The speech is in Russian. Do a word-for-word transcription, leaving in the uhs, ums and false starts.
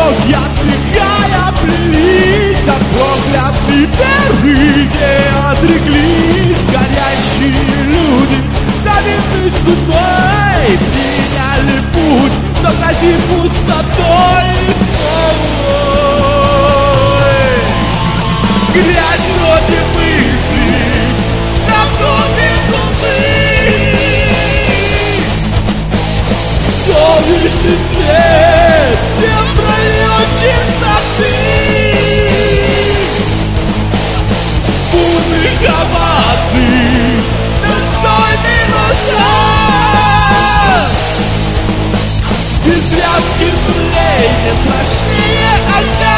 дороги, отвлекая, плелись, от проклятой дыры не отреклись. Горящие люди, завидны судьбой, приняли путь, что грозит пустотой и тьмой. Грязь вроде мысли затопит умы. Солнечный свет не прольет чистоты. Бурных оваций достойный назад. И связки нулей не страшнее огня.